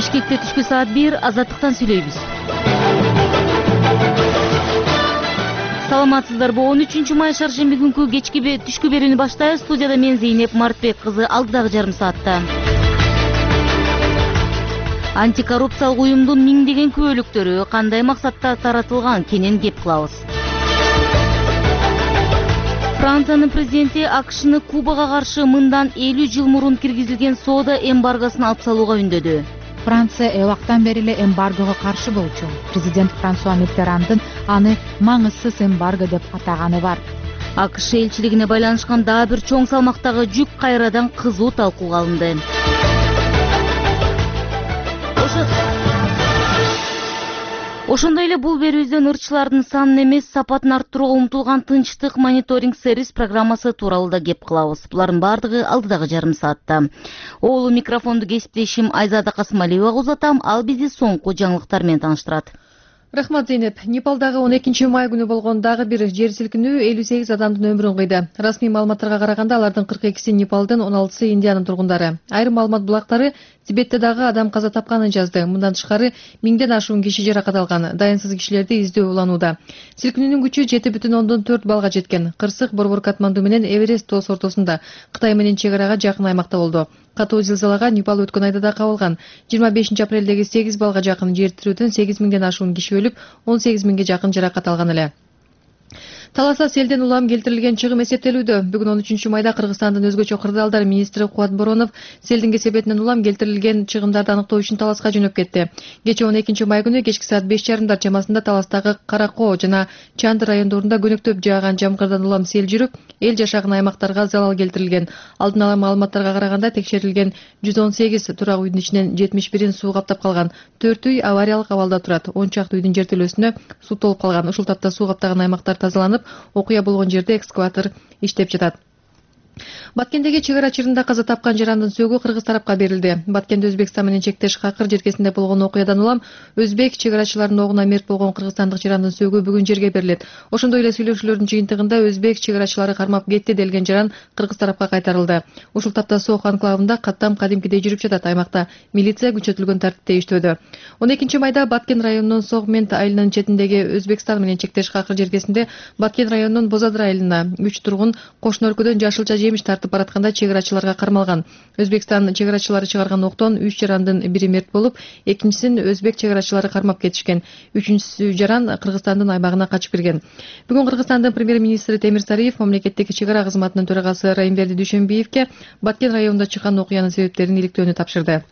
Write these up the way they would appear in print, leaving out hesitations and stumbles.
Бишкекте түшкү саат 1 азаттыктан сүйлөйбүз. Саламатсыздарбы? 13 май шаршемби күнкү кечки түшкү берүүнү баштайбыз. Студияда мен Зейнеп Мартбек кызы, алдыдагы жарым саатта. Антикоррупциялык уюмдун миңдеген күбөлүктөрү кандай максатта таратылган кенен кеп кылабыз. Франциянын президенти АКШны Кубага каршы мындан 50 жыл мурун киргизилген соода эмбаргосын алып салууга үндөдү. Франция убактан бери эле эмбаргого каршы болчу. Президент Франсуа Миттерандын аны маңызсыз эмбарго деп атаганы бар. АКШ элчилигине байланышкан дагы бир чоң салмактагы жүк кайрадан кызуу талкууга алынды. Ошондой эле бул берүүбүздөн ырчылардын санын эмес, сапатын арттырууга умтулган тынчтык мониторинг сервис программасы тууралуу да кеп кылабыз. Булардын бардыгы алдыдагы жарым саатта. Оолу микрофонду кесиптешим Айзада Касымалиевага узатам, ал бизди соңку жаңылыктар менен тааныштырат. Рахмат, Зейнеп. Непалдагы 12 май күнү болгон дагы бир жер силкинүү 58 адамдын өмүрүн кыйды. Расмий маалыматтарга караганда алардын 42си Непалдын, 16сы Индиянын тургундары. Айрым маалымат булактары Тибетте дагы адам каза тапканын жазды. Мындан тышкары 1000ден ашуун киши жаракат алган. Дайынсыз кишилерди издөө уланууда. Силкинүүнүн күчү 7,4 балга жеткен. Кырсык Борбор Катманду менен Эверест тоос ортосунда, Кытай менен чек арага жакын аймакта болду. Катуу зилзалага Непал өткөн айда да кабылган. 25 апрелдеги 8 балга жакын жер тирөөдөн 8000ден ашуун киши өлүп, 18000ге жакын жаракат алган эле. Таласа селден улам келтирилген чыгым эсептелүүдө. Бүгүн 13 майда Кыргызстандын өзгөчө кырдаалдар министри Кубат Боронов селдин кесепетинен улам келтирилген чыгымдарды аныктоо үчүн Таласка жөнөп кетти. Кечээ 12 май күнү кечки саат 5:30 чамасында Таластагы Каракоо жана Чанды райондорунда көнөктөп жааган жамгырдан улам сел жүрүп, эл жашаган аймактарга залал келтирилген. Алдын ала маалыматтарга караганда текшерилген 118 турак үйдүн ичинен 71-ин суу каптап калган. 4 үй авариялык абалда турат. 10 чакты үйдүн жертөлөсүнө суу толуп калган. Ушул тапта суу каптаган аймактар тазаланып, окуя болгон жерде экскаватор иштеп жатат. Баткендеги чек ара чырында каза тапкан жарандын сөөгү кыргыз тарапка берилди. Баткенде Өзбекстан менен чектеш Какыр жеркесинде болгон окуядан улам өзбек чек арачыларынын огуна мерт болгон кыргызстандык жарандын сөөгү бүгүн жерге берилет. Ошондой эле сүйлөшүүлөрдүн жыйынтыгында өзбек чек арачылары кармап кетти делген жаран кыргыз тарапка кайтарылды. Ушул тапта Сох анклавында каттам кадимкидей жүрүп жатат. Аймакта милиция күчөтүлгөн тартипте иштөөдө. 12 майда Баткен районунун Согмент айылынын четиндеги Өзбекстан менен чектеш Какыр жеркесинде Баткен районунун Бозадыр айылына 3 тургун кошуна өлкөдөн жашылча жемиш тартып баратканда чек арачыларга кармалган. Өзбекстан чек арачылары чыгарган октон 3 жарандын бири мерт болуп, экинчисин өзбек чек арачылары кармап кетишкен. Үчүнчүсү жаран Кыргызстандын аймагына качып кирген. Бүгүн Кыргызстандын премьер-министри Темир Сариев мамлекеттик чек ара кызматынын төрагасы Райымберди Дүйшөнбиевке Баткен районунда чыккан окуянын себептерин иликтөөнү тапшырды.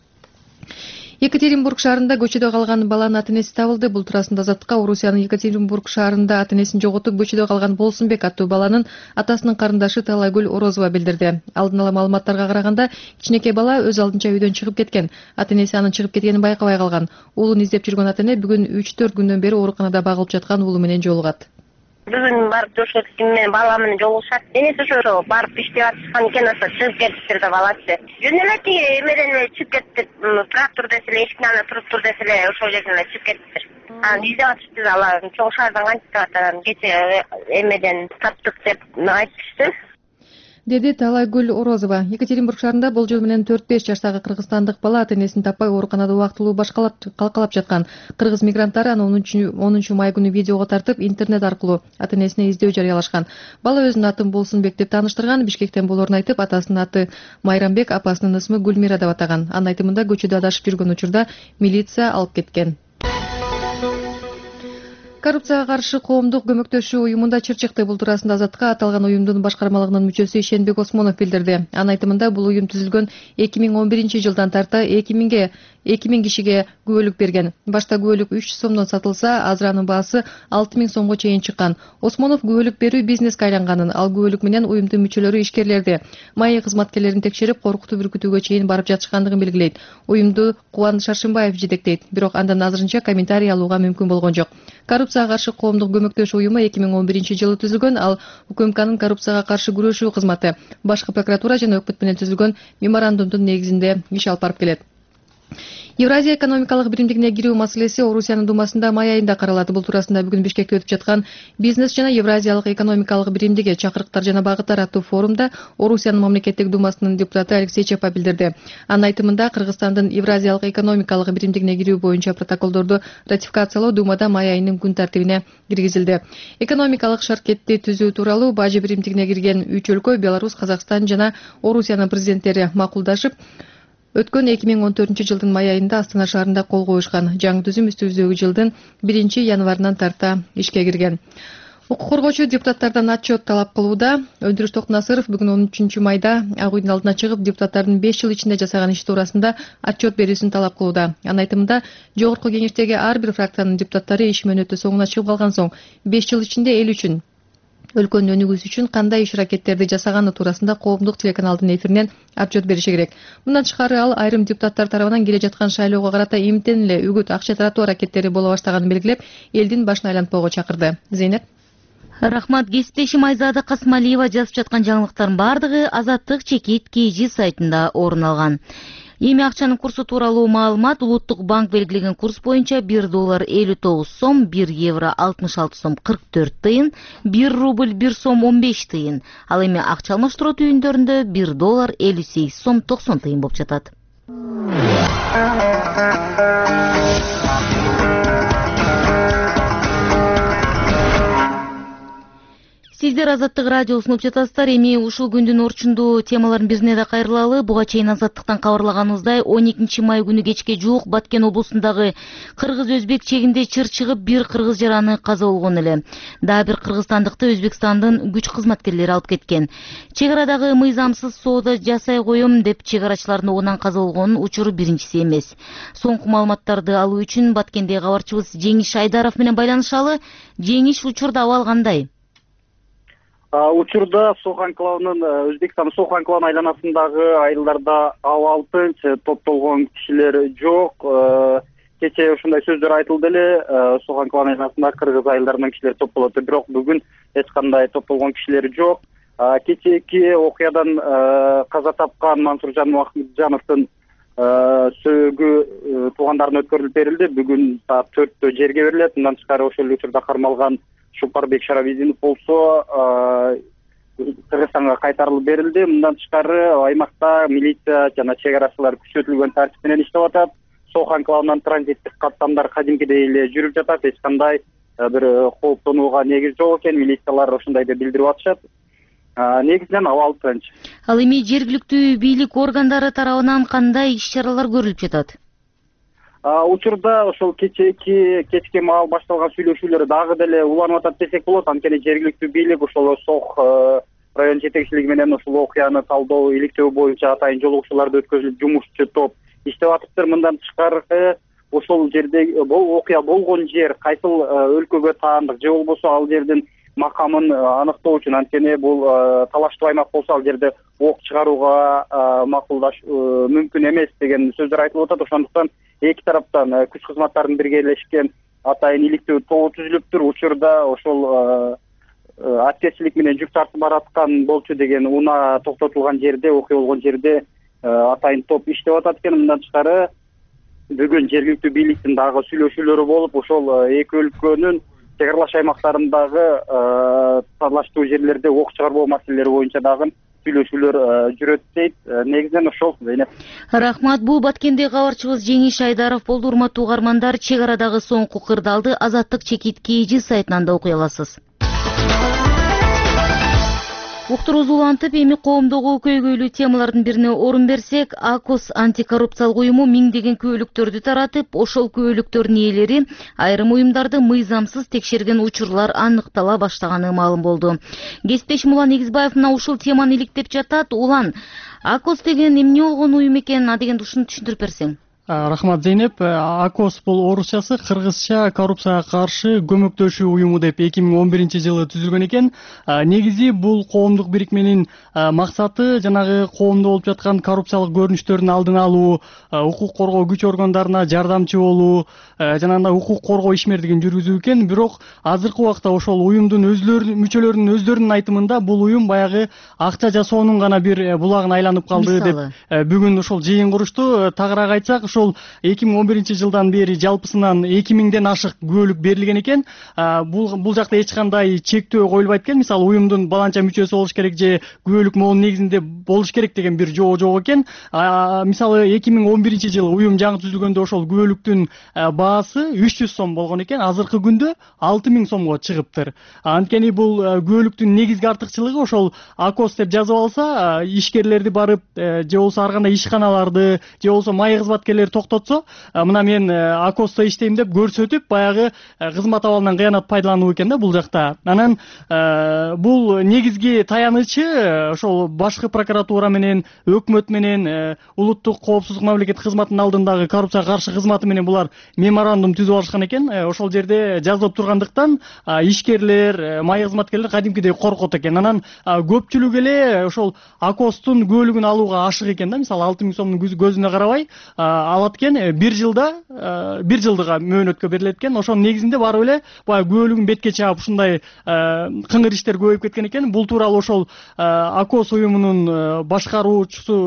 Екатеринбург шаарында көчөдө калган баланын ата-энеси табылды. Бул туурасында Азаттыкка Орусиянын Екатеринбург шаарында ата-энесин жоготуп көчөдө калган Болсунбек аттуу баланын атасынын карындашы Талайгүл Орозова билдирди. Алдын ала маалыматтарга караганда, кичинекей бала өз алдынча үйдөн чыгып кеткен. Ата-энеси анын чыгып кеткенин байкабай калган. Уулун издеп жүргөн ата-эне бүгүн 3-4 күндөн бери ооруканада багылып жаткан уулу менен жолугат. Бүгүн барып жошоттум менен бала менен жолугушат. Энеси ошо барып иштеп атышкан экен, ошо чыгып кетиптир да баласы. Жөн эле тиги эмеден эле чыгып кетиптир. Трактор десе эле, эшиктин аны туруп тур десе эле, ошол жерден эле чыгып кетиптир. Анан издеп атышты да, алар чоң шаардан кантип атат, кече эмеден таптык деп айтышты, деди Талайгүл Орозова. Екатеринбург шаарында болжол менен 4-5 жаштагы кыргызстандык бала ата-энесин таппай ооруканада убактылуу калкалап жаткан. Кыргыз мигранттары аны 10 май күнү видеого тартып, интернет аркылуу ата-энесине издөө жарыялашкан. Бала өзүнүн атын Болсунбек деп тааныштырган, Бишкектен болоорун айтып, атасынын аты Майрамбек, апасынын ысмы Гүлмира деп атаган. Анын айтымында көчөдө адашып жүргөн учурда милиция алып кеткен. Коррупцияга каршы коомдук көмөктөшүү уюмунда чыр чыкты. Бул туурасында Азаттыкка аталган уюмдун башкармалыгынын мүчөсү Ишенбек Осмонов билдирди. Анын айтымында бул уюм түзүлгөн 2011-жылдан тарта 2000 кишиге күбөлүк берген. Башта күбөлүк 300 сомдон сатылса, азыр анын баасы 6000 сомго чейин чыккан. Осмонов күбөлүк берүү бизнеске айланганын, ал күбөлүк менен уюмдун мүчөлөрү ишкерлерди, майы кызматкерлерин текшерип, коркутуп үркүтүүгө чейин барып жатышкандыгын белгилейт. Уюмду Кубан Шаршымбаев жетектейт, бирок андан азырынча комментарий алууга мүмкүн болгон жок. Коррупцияга каршы коомдук көмөктөшүү уюму 2011-жылы түзүлгөн. Ал УКМКнын коррупцияга каршы күрөшүү кызматы, башкы прокуратура жана өкмөт менен түзүлгөн меморандумдун негизинде иш алып барып келет. Евразия экономикалык биримдигине кирүү маселеси Орусиянын думасында май айында каралат. Бул туурасында бүгүн Бишкекте өтүп жаткан бизнес жана Евразиялык экономикалык биримдиги чакырыктар жана багыттар аттуу форумда Орусиянын мамлекеттик думасынын депутаты Алексей Чепа билдирди. Анын айтымында Кыргызстандын Евразиялык экономикалык биримдигине кирүү боюнча протоколдорду ратификациялоо Думада май айынын күн тартибине киргизилди. Экономикалык шаркетти түзүү тууралуу бажы биримдигине кирген 3 өлкө Беларусь, Казакстан жана Орусиянын президенттери макулдашып, өткөн 2014 жылдын май айында Астана шаарында кол коюшкан. Жаңы түзүм үстүбүздөгү жылдын 1 январынан тарта ишке кирген. Укук коргоочу депутаттардан отчет талап кылууда. Өндүрүш Токнасыров бүгүн 13 майда Ак үйдүн алдына чыгып, депутаттардын 5 жыл ичинде жасаган иши туурасында отчет берүүсүн талап кылууда. Анын айтымында, жогорку кеңештеги ар бир фракциянын депутаттары иш мөөнөтү соңуна чыгып калган соң 5 жыл ичинде эл үчүн, өлкөнүн өнүгүүсү үчүн кандай иш аракеттерди жасаганы туурасында коомдук телеканалдын эфиринен отчет бериши керек. Мындан тышкары ал айрым депутаттар тарабынан келе жаткан шайлоого карата эмтен эле үгүт, акча таратуу аракеттери боло баштаганын белгилеп, элдин башын айлантпоого чакырды. Зейнеп. Рахмат. Кесиптешим Айзада Касмалиева жазып жаткан жаңылыктардын бардыгы Азаттык чекит KG сайтында орун алган. Эми акчанын курсу тууралуу маалымат: Улуттук банк белгилеген курс боюнча 1 доллар 59 сом, 1 евро 66 сом 44 тыйын, 1 рубль 1 сом 15 тыйын. Ал эми акча алмаштыруу түйүндөрүндө 1 доллар 58 сом 90 тыйын болуп жатат. Сиздер Азаттык радиосун угуп жатасыздар. Эми ушул күндүн орчундуу темалардын бирине да кайрылалы. Буга чейин Азаттыктан кабарлаганыбыздай 12 май күнү кечке жуук Баткен облусундагы кыргыз-өзбек чегинде чыр чыгып, бир кыргыз жараны каза болгон эле. Дагы бир кыргызстандыкты Өзбекстандын күч кызматкерлери алып кеткен. Чек арадагы мыйзамсыз соода жасай коем деп чек арачылардын огунан каза болгонун учуру биринчиси эмес. Соңку маалыматтарды алуу үчүн Баткендеги кабарчыбыз Жеңиш Айдаров менен байланышалы. Жеңиш, учурда абал кандай? Учурда Сох анклавынын, Өзбекстандын Сох анклавынын айланасындагы айылдарда абал тынч, топтолгон кишилер жок. Кечээ ушундай сөздөр айтылды эле, Сох анклавынын айланасында кыргыз айылдарынан кишилер топтолот, бирок бүгүн эч кандай топтолгон кишилер жок. Кечээки окуядан каза тапкан Мансуржан Махмуджановдун сөөгү туугандарына өткөрүлүп берилди. Бүгүн саат 4-тө жерге берилет. Мындан тышкары ошол учурда кармалган Шупарбек Шаравидинов болсо Кыргызстанга кайтарылып берилди. Мындан тышкары аймакта милиция жана чек арачылар күчөтүлгөн тартип менен иштеп атат. Сох анклавынан транзиттик каттамдар кадимкидей эле жүрүп жатат. Эч кандай бир кооптонууга негиз жок экен. Милициялар ошондой деп билдирип атышат. Негизинен абал тынч. Ал эми жергиликтүү бийлик органдары тарабынан кандай иш-чаралар көрүлүп жатат? Учурда ошол кечке маал башталган сүйлөшүүлөр дагы деле уланып атат десек болот. Анткени жергиликтүү бийлик ошол Сох район жетекчилиги менен ушул окуяны талдоо, иликтөө боюнча атайын жолугушууларды өткөзүлүп, жумушчу топ иштеп атыптыр. Мындан тышкары ошол жерде окуя болгон жер кайсыл өлкөгө таандык же болбосо ал жердин макамын аныктоо үчүн, анткени бул талаштуу аймак болсо ал жерде ок чыгарууга макулдаш мүмкүн эмес деген сөздөр айтылып атат. Ошондуктан эки тараптан күч кызматтардын биргелешкен атайын иликтөө тобу түзүлүптүр. Учурда ошол аткечилик менен жүк тартып бараткан болчу деген унаа токтотулган жерде, окуя болгон жерде атайын топ иштеп атат экен. Мындан тышкары бүгүн жергиликтүү бийликтин дагы сүйлөшүүлөрү болуп, ошол эки өлкөнүн чек аралаш аймактарындагы талаштуу жерлерде ок чыгарбоо маселелери боюнча дагы сүйлөшүүлөр жүрөт дейт. Негизинен ошол. Рахмат. Бул Баткендеги кабарчыбыз Жеңиш Айдаров болду. Урматтуу угармандар, чек арадагы соңку кырдаалды Азаттык чекит KG сайтынан да окуй аласыз. Уктурубуз улантып, эми коомдогу көйгөйлүү темалардын бирине орун берсек, АКОС антикоррупциялык уюму миңдеген күбөлүктөрдү таратып, ошол күбөлүктөрдүн ээлери айрым уюмдарды мыйзамсыз текшерген учурлар аныктала баштаганы маалым болду. Кесиптешим Улан Эгизбаев мына ушул теманы иликтеп жатат. Улан, АКОС деген эмне болгон уюм экен, дегенди ушуну түшүндүрүп берсең. Рахмат, Зейнеп. АКОС бул орусчасы кыргызча коррупцияга каршы көмөктөшүү уюму деп 2011 жылы түзүлгөн экен. Негизи бул коомдук бирикменин максаты жанагы коомдо болуп жаткан коррупциялык көрүнүштөрдүн алдын алуу, укук коргоо күч органдарына жардамчы болуу, жанагындай укук коргоо ишмердигин жүргүзүү экен. Бирок азыркы убакта ошол уюмдун мүчөлөрүнүн өздөрүнүн айтымында бул уюм баягы акча жасоонун гана бир булагына айланып калды деп бүгүн ошол жыйын курушту. Тагыраак айтсак, ошол 2011 жылдан бери жалпысынан 2000ден ашык күбөлүк берилген экен. Бул жакта эч кандай чектөө коюлбайт экен. Мисалы уюмдун баланча мүчөсү болуш керек же күбөлүк могул негизинде болуш керек деген бир жоо жок экен. Мисалы 2011-жылы уюм жаңы түзүлгөндө ошол күбөлүктүн баасы 300 сом болгон экен. Азыркы күндө 6000 сомго чыгыптыр. Анткени бул күбөлүктүн негизги артыкчылыгы ошол АКОС деп жазып алса, ишкерлерди барып же болбосо ар кандай ишканаларды же болбосо май кызматкерлери токтотсо, мына мен АКОСто иштейм деп көрсөтүп, баягы кызмат абалынан кыянат пайдалануу экен да бул жакта. Анан бул негизги таянычы ошол башкы прокуратура менен, өкмөт менен, улуттук коопсуздук мамлекеттик кызматтын алдындагы коррупцияга каршы кызматы менен булар меморандум түзүп алышкан экен. Ошол жерде жазылып тургандыктан ишкерлер, май кызматкерлер кадимкидей коркот экен. Анан көпчүлүк эле ошол АКОСтун күбөлүгүн алууга ашык экен да. Мисалы 6000 сомдун көзүнө карабай алат экен. 1 жылдыга мөөнөткө берилет экен. Ошонун негизинде барып эле баягы күбөлүгүн бетке чаап ушундай кыңыр иштер көбөйүп кеткен экен. Бул тууралуу ошол АКОС уюмунун башкаруу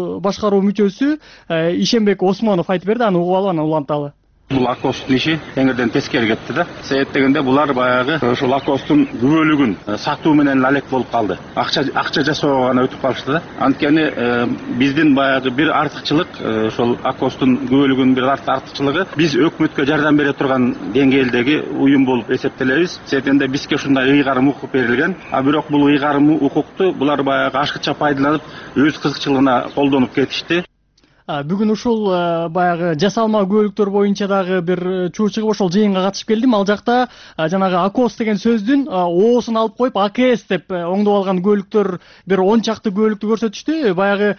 мүчөсү Ишенбек Осмонов айтып берди. Аны угуп алып, анан уланталы. Бул АКОСтун иши теңирден тескери кетти да. Себеп дегенде булар баягы ошол АКОСтун күбөлүгүн сатуу менен алек болуп калды. Акча жасоого гана өтүп калышты да. Анткени биздин баягы бир артыкчылык ошол АКОСтун күбөлүгүнүн бир артыкчылыгы биз өкмөткө жардам бере турган деңгээлдеги уюм болуп эсептелебиз. Себеп дегенде бизге ушундай ыйгарым укук берилген. Бирок бул ыйгарым укукту булар баягы ашкыча пайдаланып, өз кызыкчылыгына колдонуп кетишти. Бүгүн ушул баягы жасалма күбөлүктөр боюнча дагы бир чуу чыгып ошол жыйынга катышып келдим. Ал жакта жанагы АКОС деген сөздүн оосун алып коюп АКС деп оңдоп алган күбөлүктөр бир 10 чакты күбөлүктү көрсөтүштү. Баягы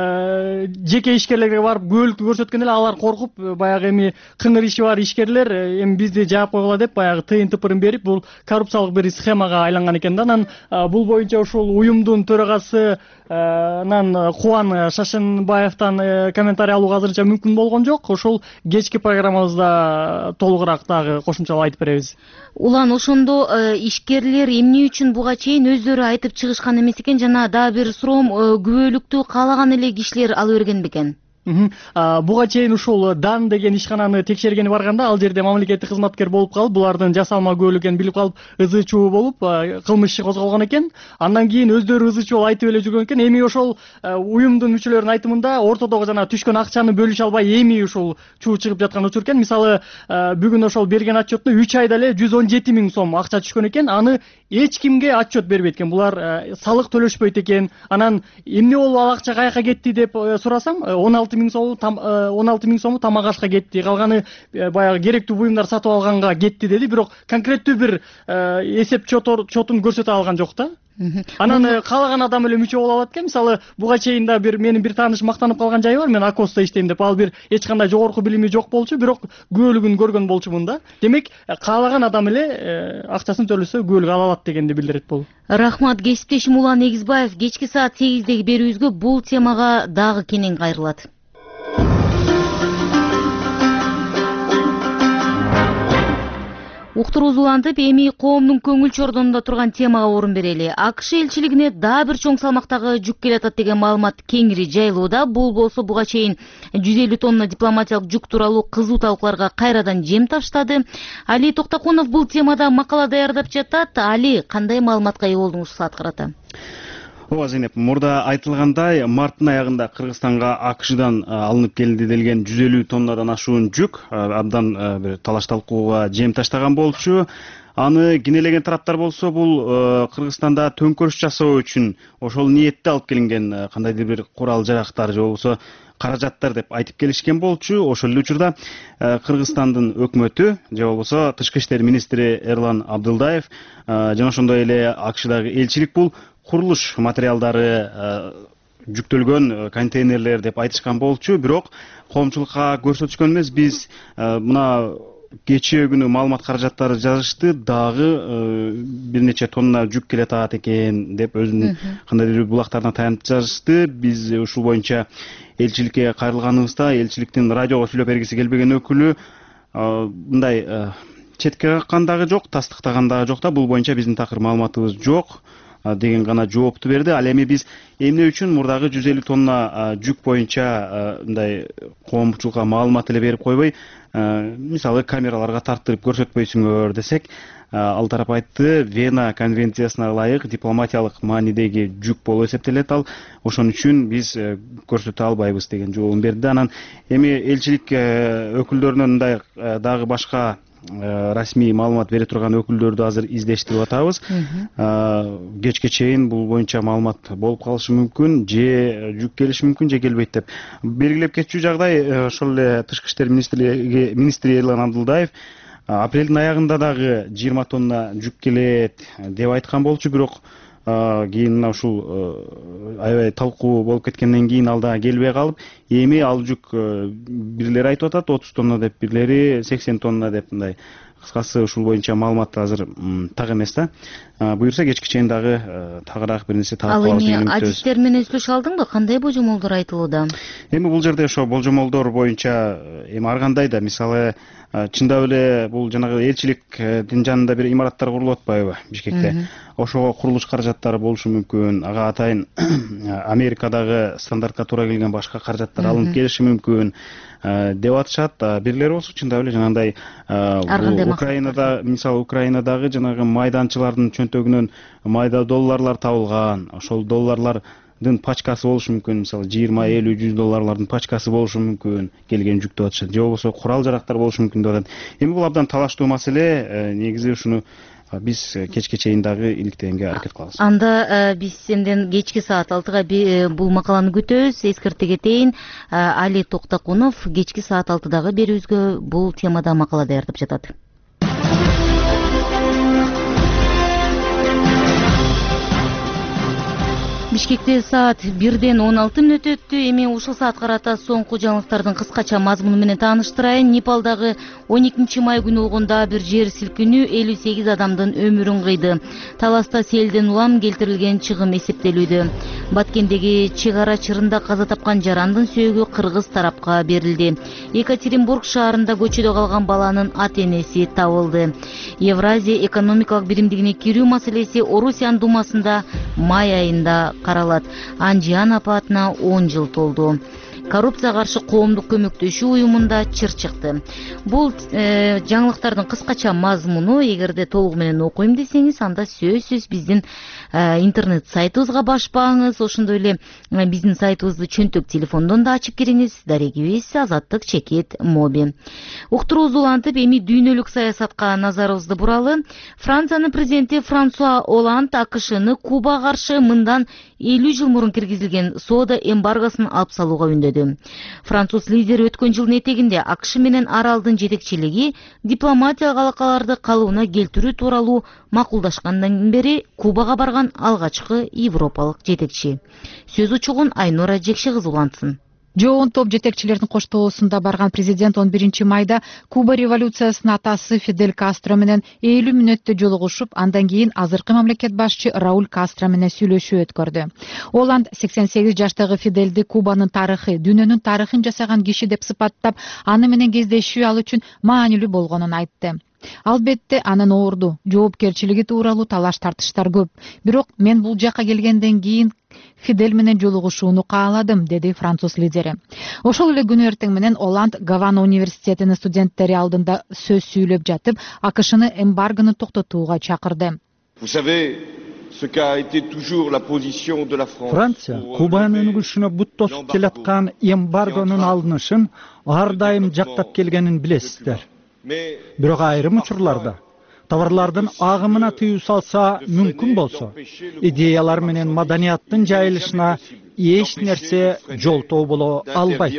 жеке ишкерлерге барып күбөлүктү көрсөткөн эле алар коркуп, баягы эми кыңыр иши бар ишкерлер эми бизди жаап койгула деп баягы тыйын тыпырын берип, бул коррупциялык бир схемага айланган экен да. Анан бул боюнча ушул уюмдун төрагасы Кубан Шашынбаевтан комментарий алууга азырынча мүмкүн болгон жок. Ошол кечки программабызда толугураак дагы кошумчалап айтып беребиз. Улан ошондо ишкерлер эмне үчүн буга чейин өздөрү айтып чыгышкан эмес экен? Жана дагы бир суроом, күбөлүктү каалаган эле кишилер ала берген бекен? Буга чейин ушул Дан деген ишкананы текшергени барганда, ал жерде мамлекеттик кызматкер болуп калып, булардын жасалма күбөлүк экенин билип калып, ызы чуу болуп, кылмыш иши козголгон экен. Андан кийин өздөрү ызы чуу айтып эле жүргөн экен. Эми ошол уюмдун мүчөлөрүнүн айтымында ортодогу жана түшкөн акчаны бөлүшө албай эми ушул чуу чыгып жаткан учур экен. Мисалы, бүгүн ошол берген отчетто 3 айда эле 117 000 сом акча түшкөн экен. Аны эч кимге отчет бербейт экен. Булар салык төлөшпөйт экен. Анан эмне болуп ал акча каяка кетти деп сурасам, 16 000 сому тамак ашка кетти, калганы баягы керектүү буюмдар сатып алганга кетти деди. Бирок конкреттүү бир эсеп чотун көрсөтө алган жок да. Анан каалаган адам эле мүчө боло алат экен. Мисалы, буга чейин да менин бир тааныш мактанып калган жайы бар. Мен АКОСто иштейм деп, ал бир эч кандай жогорку билими жок болчу, бирок күбөлүгүн көргөн болчумун да. Демек, каалаган адам эле акчасын төлөсө күбөлүк ала алат дегенди билдирет бул. Рахмат, кесиптешим Улан Негизбаев. Кечки саат 8деги берүүбүзгө бул темага дагы кенен кайрылат. Уктуруубуз улантып, эми коомдун көңүл чордонунда турган темага орун берели. АКШ элчилигине дагы бир чоң салмактагы жүк келатат деген маалымат кеңири жайылууда. Бул болсо буга чейин 150 тонна дипломатиялык жүк тууралуу кызуу талкууларга кайрадан жем таштады. Али Токтокунов бул темада макала даярдап жатат. Али, кандай маалыматка ээ болдуңуз ушул саат карата? Ооба Зейнеп, мурда айтылгандай, марттын аягында Кыргызстанга АКШдан алынып келди делген 150 тоннадан ашуун жүк абдан бир талаш талкууга жем таштаган болчу. Аны кинелеген тараптар болсо, бул Кыргызстанда төңкөрүш жасоо үчүн ошол ниетте алып келинген кандайдыр бир курал жарактар же болбосо каражаттар деп айтып келишкен болчу. Ошол эле учурда Кыргызстандын өкмөтү же болбосо Тышкы иштер министри Эрлан Абдылдаев жана ошондой эле АКШдагы элчилик бул курулуш материалдары жүктөлгөн контейнерлер деп айтышкан болчу. Бирок коомчулукка көрсөтүшкөн эмес. Биз мына кечээ күнү маалымат каражаттары жазышты, дагы бир нече тонна жүк келатат экен деп өзүнүн кандайдыр бир булактарына таянып жазышты. Биз ушул боюнча элчиликке кайрылганыбызда элчиликтин радиого сүйлөп бергиси келбеген өкүлү мындай четке каккан дагы жок, тастыктаган дагы жок да. Бул боюнча биздин такыр маалыматыбыз жок. деген гана жоопту берди. Ал эми биз эмне үчүн мурдагы 150 тонна жүк боюнча мындай коомчулукка маалымат эле берип койбой, мисалы камераларга тарттырып көрсөтпөйсүңөр десек, ал тарап айтты, Вена конвенциясына ылайык дипломатиялык маанидеги жүк болуп эсептелет ал. Ошон үчүн биз көрсөтө албайбыз деген жообун берди. Анан эми элчилик өкүлдөрүнөн мындай дагы башка расмий маалымат бере турган өкүлдөрдү азыр издештирип атабыз. Кечке чейин бул боюнча маалымат болуп калышы мүмкүн, же жүк келиши мүмкүн, же келбейт деп белгилеп кетчү жагдай. Ошол эле Тышкы иштер министри Эрлан Абдулдаев апрелдин аягында дагы 20 тонна жүк келет деп айткан болчу, бирок кийин мына ушул аябай талкуу болуп кеткенден кийин ал дагы келбей калып, эми ал жүк бирлери айтып атат 30 тонна деп, бирлери 80 тонна деп. Мындай кыскасы ушул боюнча маалымат азыр так эмес да. Буюрса кечке чейин дагы тагыраак бир нерсе таап калабыз. Ал эми адистер менен сүйлөшө алдыңбы? Кандай божомолдор айтылууда? Эми бул жерде ошо божомолдор боюнча эми ар кандай да, мисалы чындап эле бул жанагы элчиликтин жанында бир имараттар курулуп атпайбы Бишкекте? Ошого курулуш каражаттары болушу мүмкүн. Ага атайын Америкадагы стандартка туура келген башка каражаттар алынып келиши мүмкүн деп атышат. Бирлери болсо чындап эле жанагындай Украинада, мисалы Украинадагы жанагы майданчылардын чөнтөгүнөн майда долларлар табылган. Ошол долларлардын пачкасы болушу мүмкүн, мисалы 20, 50, 100 долларлардын пачкасы болушу мүмкүн келген жүк деп атышат. Же болбосо курал жарактар болушу мүмкүн деп атат. Эми бул абдан талаштуу маселе. Негизи ушуну биз кечке чейин дагы иликтегенге аракет кылабыз. Анда биз сенден кечки саат 6 бул макаланы күтөбүз. Эскерте кетейин, Али Токтакунов кечки саат 6 берүүбүзгө бул темада макала даярдап жатат. Бишкекте саат 1:16 өттү. Эми ушул саат карата соңку жаңылыктардын кыскача мазмуну менен тааныштырайын. Непалдагы 12 май күнү болгон бир жер силкинүү 58 адамдын өмүрүн кыйды. Таласта селден улам келтирилген чыгым эсептелүүдө. Баткендеги чек ара чырында каза тапкан жарандын сөөгү кыргыз тарапка берилди. Екатеринбург шаарында көчөдө калган баланын ата энеси табылды. Евразия экономикалык биримдигине кирүү маселеси Орусиян думасында май айында каралат. Анжиан апатына 10 жыл толду. Коррупцияга каршы коомдук көмөктөшүү уюмунда чыр чыкты. Бул жаңылыктардын кыскача мазмуну. Эгерде толугу менен окуйм десеңиз, анда сөзсүз биздин интернет сайтыбызга башпаңыз. Ошондой эле биздин сайтыбызды чөнтөк телефондон да ачып кириңиз. Дарегибиз Азаттык чекит моби. Уктуруубузду улантып, эми дүйнөлүк саясатка назарыбызды буралы. Франциянын президенти Франсуа Оланд АКШны Кубага каршы мындан 50 жыл мурун киргизилген соода эмбаргосын алып салууга үндөдү. Француз лидери өткөн жылдын этегинде АКШ менен аралдын жетекчилиги дипломатиялык алакаларды калыбына келтирүү тууралуу макулдашкандан бери Кубага барган алгачкы европалык жетекчи. Сөз учугун Айнура Жекше кызы улантсын. Жоон топ жетекчилердин коштоосунда барган президент 11 майда Куба революциясынын атасы Фидель Кастро менен 50 мүнөттө жолугушуп, андан кийин азыркы мамлекет башчы Рауль Кастро менен сүйлөшүү өткөрдү. Оланд 88 жаштагы Фиделди Кубанын тарыхы, дүйнөнүн тарыхын жасаган киши деп сыпаттап, аны менен кездешүү ал үчүн маанилүү болгонун айтты. Албетте анын оорду, жоопкерчилиги тууралуу талаш тартыштар көп. Бирок мен бул жакка келгенден кийин Фидель менен жолугушууну кааладым, деди француз лидери. Ошол эле күнү эртең менен Оланд Гавана университетинин студенттери алдында сөз сүйлөп жатып, АКШны эмбаргону токтотууга чакырды. Франция Кубанын өгүшүнө бут тосуп келаткан эмбаргонун алынышын ар дайым жактап келгенин билесиздер. Бирок айрым учурларда товарлардын агымына тыюу салса мүмкүн болсо, идеялар менен маданияттын жайылышына эч нерсе жолтоо боло албайт.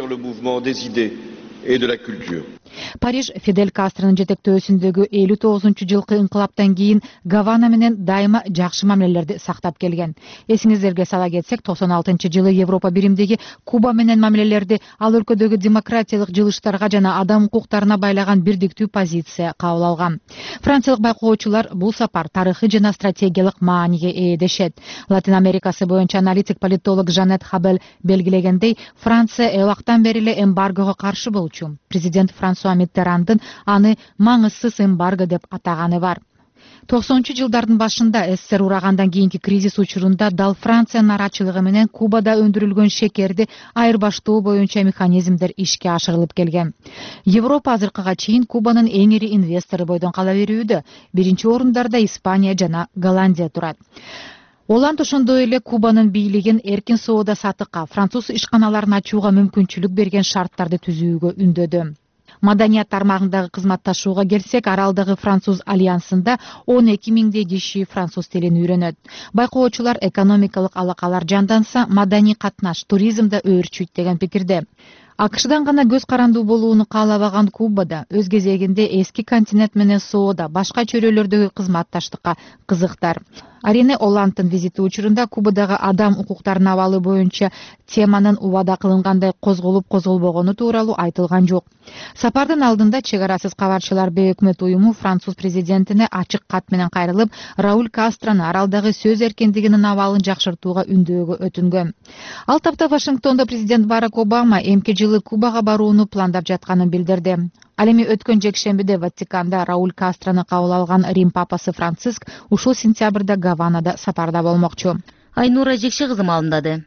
Париж Фидель Кастронун жетектөөсүндөгү 59-жылкы инкылаптан кийин Гавана менен дайыма жакшы мамилелерди сактап келген. Эсиңиздерге сала кетсек, 96-жылы Европа биримдиги Куба менен мамилелерди ал өлкөдөгү демократиялык жылыштарга жана адам укуктарына байлаган бирдиктүү позиция кабыл алган. Франциялык байкоочулар бул сапар тарыхый жана стратегиялык мааниге ээ дешет. Латин Америкасы боюнча аналитик политолог Жанет Хабел белгилегендей, Франция убактан бери эле эмбаргого каршы болчу. Президент Франсуа Миттерандын аны маңызсыз эмбарго деп атаганы бар. 90-жылдардын башында СССР урагандан кийинки кризис учурунда дал Франция нарачылыгы менен Кубада өндүрүлгөн шекерди айырбаштоо боюнча механизмдер ишке ашырылып келген. Европа азыркыга чейин Кубанын эң ири инвестору бойдон кала берүүдө. Биринчи орундарда Испания жана Голландия турат. Оланд ошондой эле Кубанын бийлигин эркин соода сатыкка, француз ишканаларын ачууга мүмкүнчүлүк берген шарттарды түзүүгө үндөдү. Маданият тармагындагы кызматташууга келсек, аралдагы француз альянсында 12 миңдей киши француз тилин үйрөнөт. Байкоочулар экономикалык алакалар жанданса, маданий катнаш, туризм да өөрчүйт деген пикирде. АКШдан гана көз карандуу болууну каалабаган Кубада өз кезегинде эски континент менен соода, башка чөйрөлөрдөгү кызматташтыкка кызыктар. Арине Оландтын визити учурунда Кубадагы адам укуктарынын абалы боюнча теманын убада кылынгандай козголуп-козголбогону тууралуу айтылган жок. Сапардын алдында чек арасыз кабарчылар бейөкмөт уюму француз президентине ачык кат менен кайрылып, Рауль Кастрону аралдагы сөз эркиндигинин абалын жакшыртууга үндөөгө өтүнгөн. Ал тапта Вашингтондо президент Барак Обама эмки жылы Кубага барууну пландап жатканын билдирди. Ал эми өткөн жекшембиде Ватиканда Рауль Кастрону кабыл алган Рим папасы Франциск ушул сентябрда Гаванада сапарда болмокчу. Айнура Жекше кызы маалымдады.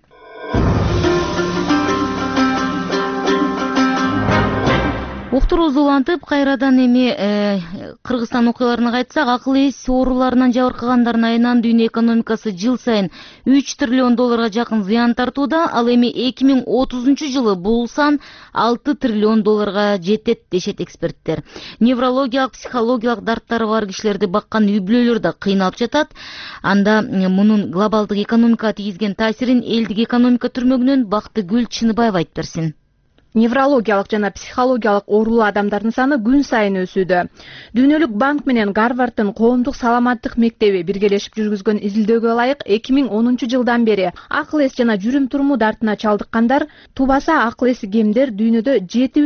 Уктурубузду улантып, кайрадан эми Кыргызстан окуяларына кайтсак, акыл эс ооруларынан жабыркагандардын айынан дүйнө экономикасы жыл сайын 3 триллион долларга жакын зыян тартууда. Ал эми 2030 жылы бул сан 6 триллион долларга жетет дешет эксперттер. Неврологиялык, психологиялык дарттары бар кишилерди баккан үй-бүлөлөр да кыйналып жатат. Анда мунун глобалдык экономикага тийгизген таасирин элдик экономика түрмөгүнөн Бактыгүл Чыныбаева айтып берсин. Неврологиялык жана психологиялык оорулуу адамдардын саны күн сайын өсүүдө. Дүйнөлүк банк менен Гарварддын коомдук саламаттык мектеби биргелешип жүргүзгөн изилдөөгө ылайык 2010 жылдан бери акыл эс жана жүрүм туруму дартына чалдыккандар, тубаса акыл эси кемдер дүйнөдө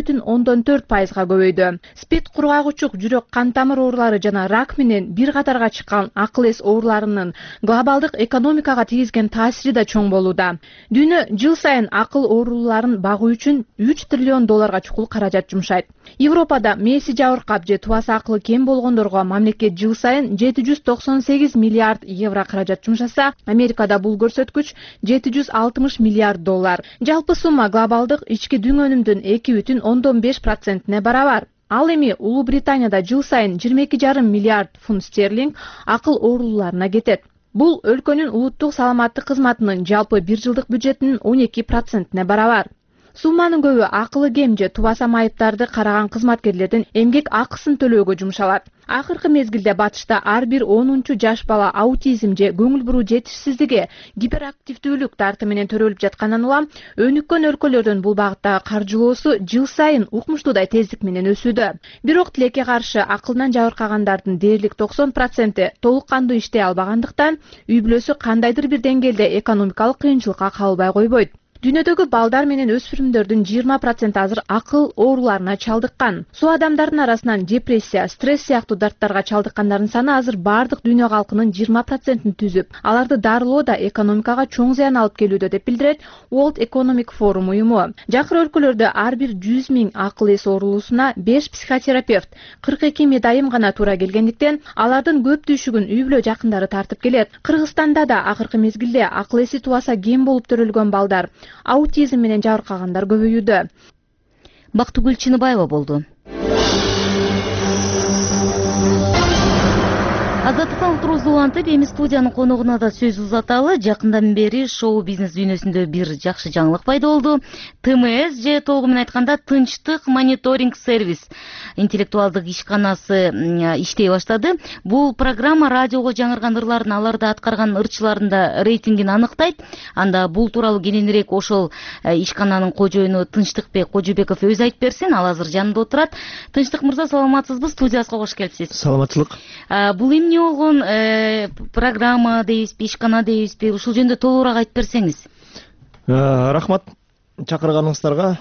7,4%га көбөйдү. СПИД, кургагучук, жүрөк кан тамыр оорулары жана рак менен бир катарга чыккан акыл эс ооруларынын глобалдык экономикага тийгизген таасири да чоң болууда. Дүйнө жыл сайын акыл ооруларын багуу үчүн 3 триллион долларга чукул каражат жумшайт. Европада мээси жабыркап же тубасы акылы кем болгондорго мамлекет жыл сайын 798 миллиард евро каражат жумшаса, Америкада бул көрсөткүч 760 миллиард доллар. Жалпы сумма глобалдык ички дүң өнүмдүн 2,5%-не барабар. Ал эми Улуу Британияда жыл сайын 22,5 миллиард фунт стерлинг акыл ооруларына кетет. Бул өлкөнүн улуттук саламаттык кызматынын жалпы бир жылдык бюджетинин 12%-не барабар. Сумманын көбү акылы кем же тубаса майыптарды караган кызматкерлердин эмгек акысын төлөөгө жумшалат. Акыркы мезгилде батышта ар бир 10 жаш бала аутизм же көңүл буруу жетишсиздиги, гиперактивдүүлүк дарты менен төрөлүп жаткандан улам, өнүккөн өлкөлөрдүн бул багыттагы каржылоосу жыл сайын укмуштуудай тездик менен өсүүдө. Бирок тилекке каршы акылдан жабыркагандардын дээрлик 90% толук кандуу иштей албагандыктан, үй бүлөсү кандайдыр бир деңгээлде экономикалык кыйынчылыкка кабылбай койбойт. Дүйнөдөгү балдар менен өспүрүмдөрдүн 20% азыр акыл ооруларына чалдыккан. Суу адамдардын арасынан депрессия, стресс сыяктуу дарттарга чалдыккандардын саны азыр бардык дүйнө калкынын 20%-ин түзүп, аларды дарылоо да экономикага чоң зыян алып келүүдө деп билдирет World Economic Forum уюму. Жакыр өлкөлөрдө ар бир 100 миң акыл эс оорулуусуна 5 психотерапевт, 42 медайым гана туура келгендиктен, алардын көп түйшүгүн үй бүлө жакындары тартып келет. Кыргызстанда да акыркы мезгилде акыл эси тубаса кем болуп төрөлгөн балдар, аутизм менен жабыркагандар көбөйүүдө. Бактыгүл Чыныбаева болду. Азаттыктан уктурубузду улантып, эми студиянын коногуна да сөз узаталы. Жакындан бери шоу бизнес дүйнөсүндө бир жакшы жаңылык пайда болду. ТМС же толугу менен айтканда Тынчтык мониторинг сервис интеллектуалдык ишканасы иштей баштады. Бул программа радиого жаңырган ырлардын, аларда аткарган ырчылардын рейтингин аныктайт. Анда бул тууралуу кененирээк ошол ишкананын кожоюну Тынчтыкбек Кожобеков өзү айтып берсин. Ал азыр жанымда отурат. Тынчтык мырза, саламатсызбы? Студиябызга кош келипсиз. Саламатчылык. Бул эмне болгон программа дейбизби, ишкана дейбизби? Ушул жөнүндө толугураак айтып берсеңиз. Рахмат чакырганыңыздарга.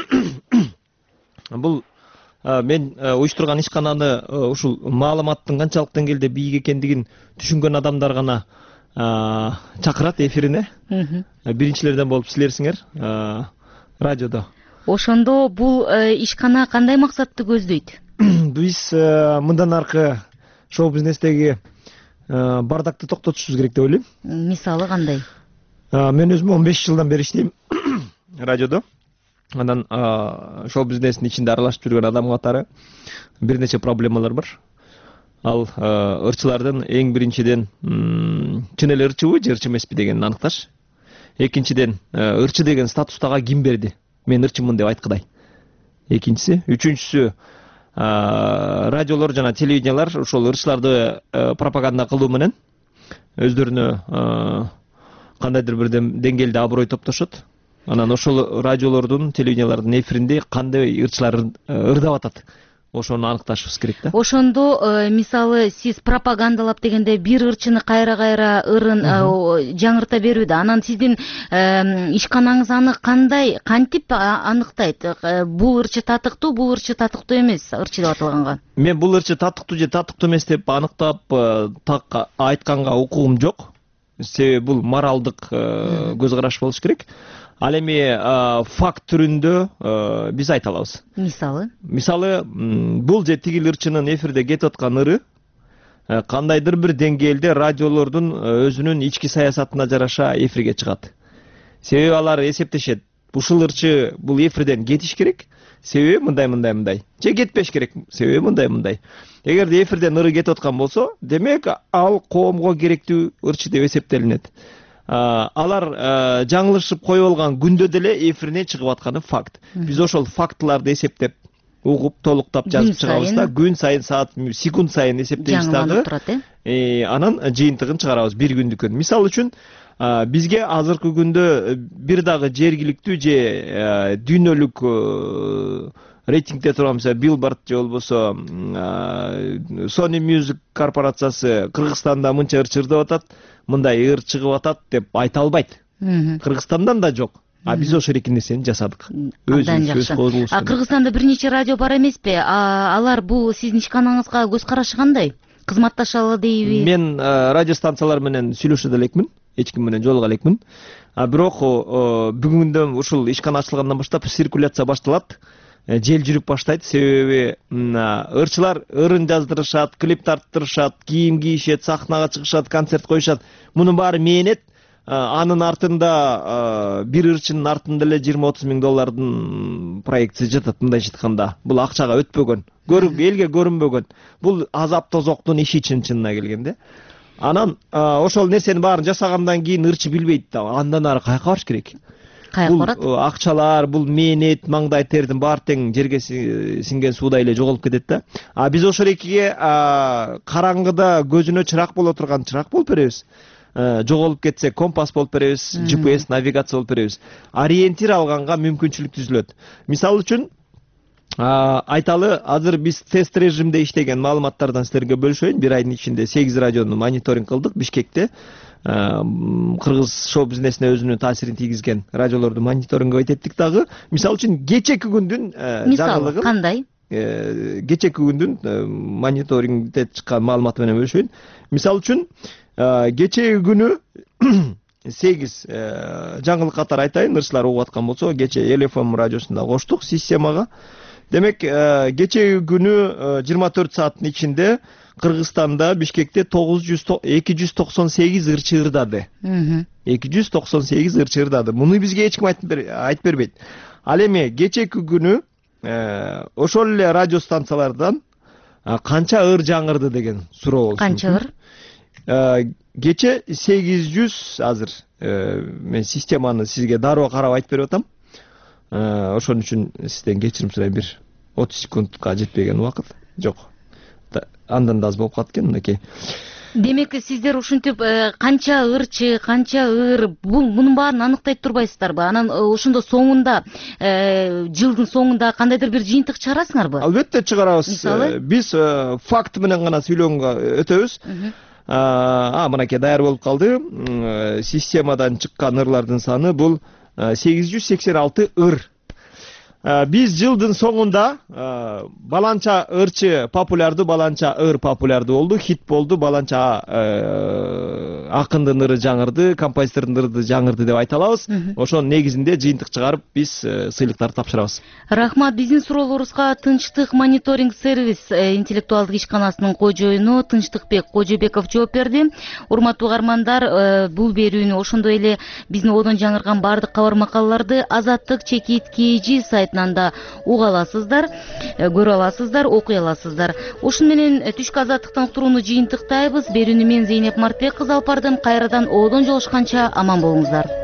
Бул мен уюштурган ишкананы ушул маалыматтын канчалык деңгээлде бийик экендигин түшүнгөн адамдар гана чакырат эфирине. Биринчилерден болуп силерсиңер радиодо. Ошондо бул ишкана кандай максатты көздөйт? Биз мындан аркы шоу бизнестеги бардакты токтотушубуз керек деп ойлойм. Мисалы кандай? Мен өзүм 15 жылдан бери иштейм радиодо. Анан шоу бизнестин ичинде аралашып жүргөн адам катары бир нече проблемалар бар. Ал ырчылардын эң биринчиден чын эле ырчыбы же ырчы эмеспи дегенин аныкташ. Экинчиден ырчы деген статустага ким берди? Мен ырчымын деп айткыдай. Экинчиси, үчүнчүсү радиолор жана телевидениялар ошол ырчыларды пропаганда кылуу менен өздөрүнө кандайдыр бир деңгээлде аброй топтошот. Анан ошол радиолордун, телевидениялардын эфиринде кандай ырчылар ырдап атат, ошону аныкташыбыз керек да. Ошондо мисалы сиз пропагандалап дегенде бир ырчыны кайра ырын жаңырта берүүдө, анан сиздин ишканаңыз аны кантип аныктайт? Бул ырчы татыктуу, бул ырчы татыктуу эмес, ырчы деп аталганга. Мен бул ырчы татыктуу же татыктуу эмес деп аныктап так айтканга укугум жок. Себеби бул моралдык көз караш болуш керек. Ал эми факт түрүндө биз айта алабыз. Мисалы, бул же тигил ырчынын эфирде кетип аткан ыры кандайдыр бир деңгээлде радиолордун өзүнүн ички саясатына жараша эфирге чыгат. Себеби алар эсептешет. Ушул ырчы бул эфирден кетиш керек. Себеби мындай. Же кетпеш керек. Себеби мындай. Эгерде эфирден ыры кетип аткан болсо, демек ал коомго керектүү ырчы деп эсептелинет. Алар жаңылышып коюп алган күндө деле эфирине чыгып атканы факт. Биз ошол фактыларды эсептеп, угуп, толуктап жазып чыгабыз да, күн сайын, саат, секунд сайын эсептейбиз дагы. Анан жыйынтыгын чыгарабыз бир күндүкөн. Мисалы үчүн, бизге азыркы күндө бир дагы жергиликтүү же дүйнөлүк рейтингде турган Billboard же болбосо Sony Music корпорациясы Кыргызстанда мынча ырчы ырдап атат, мындай ыр чыгып атат деп айта албайт. Кыргызстандан да жок. Биз ошол эки нерсени жасадык. Өзүбүз. Кыргызстанда бир нече радио бар эмеспи? Алар бул сиздин ишканаңызга көз карашы кандай? Кызматташалы дейби? Мен радиостанциялар менен сүйлөшө элекмин, эч ким менен жолуга элекмин. Бирок бүгүндөн ушул ишкана ачылгандан баштап циркуляция башталат. Жел жүрүп баштайт. Себеби ырчылар ырын жаздырышат, клип тарттырышат, кийим кийишет, сахнага чыгышат, концерт коюшат. Мунун баары мээнет. Анын артында бир ырчынын артында эле 20-30 миң доллардын проекти жатат, мындай айтканда. Бул акчага өтпөгөн, элге көрүнбөгөн. Бул азап тозоктун иши чынына келгенде. Анан ошол нерсенин баарын жасагандан кийин ырчы билбейт да, андан ары каяка барыш керек? Бул акчалар, бул мээнет, маңдай тердин баары тең жерге синген суудай эле жоголуп кетет да. Биз ошол экиге караңгыда көзүнө чырак боло турган чырак болуп беребиз. Жоголуп кетсе компас болуп беребиз, GPS навигация болуп беребиз. Ориентир алганга мүмкүнчүлүк түзүлөт. Мисалы үчүн айталы, азыр биз тест режимде иштеген маалыматтардан силерге бөлүшөйүн. Бир айдын ичинде 8 радиону мониторинг кылдык Бишкекте. Кыргыз шоу бизнесине өзүнүн таасирин тийгизген радиолорду мониторинг этеттик дагы. Мисалы үчүн кечеки күндүн жаңылыгын кандай? Кечеки күндүн мониторингде чыккан маалыматы менен бөлүшөйүн. Мисалы үчүн кечеги күнү 8 жаңылык катары айтайын, ырчылар угуп аткан болсо, кече LFM радиосунда коштук системага. Демек, кечеги күнү 24 сааттын ичинде Кыргызстанда Бишкекте 298 ырчы ырдады. 298 ырчы ырдады. Муну бизге эч ким айтып бербейт. Ал эми кечеги күнү ошол эле радио станциялардан канча ыр жаңырды деген суроо болчу. Канча ыр? Кече 800 азыр. Мен системаны сизге дароо карап айтып берип атам. Ошон үчүн сизден кечирим сурайм, бир 30 секундка жетпеген убакыт. Жок. Андан да аз болуп калат экен, мынакей. Демек, сиздер ушинтип канча ырчы, канча ыр, мунун баарын аныктай турбайсыздарбы? Анан ошондо соңунда, жылдын соңунда кандайдыр бир жыйынтык чыгарасыңарбы? Албетте чыгарабыз. Биз факт менен гана сүйлөгөнгө өтөбүз. Мынакей даяр болуп калды. Системадан чыккан ырлардын саны бул 886 ыр. биз жылдын соңунда баланча ырчы популярдуу, баланча ыр популярдуу болду, хит болду, баланча акындын ыры жаңырды, композитордун ыры жаңырды деп айта алабыз. Ошонун негизинде жыйынтык чыгарып биз сыйлыктарды тапшырабыз. Рахмат. Биздин суроолорубузга Тынчтык мониторинг сервис интеллектуалдык ишканасынын кожоюну Тынчтыкбек Кожобеков жооп берди. Урматтуу угармандар, бул берүүнү ошондой эле биздин одон жаңырган баардык кабар макалаларды Азаттык чекит KG сайтынан да уга аласыздар, көрө аласыздар, окуй аласыздар. Ушун менен түшкү азаттыктан уктурууну жыйынтыктайбыз. Берүүнү мен Зейнеп Мартбек кызы алып бардым. Кайрадан одон жолушканча аман болуңуздар.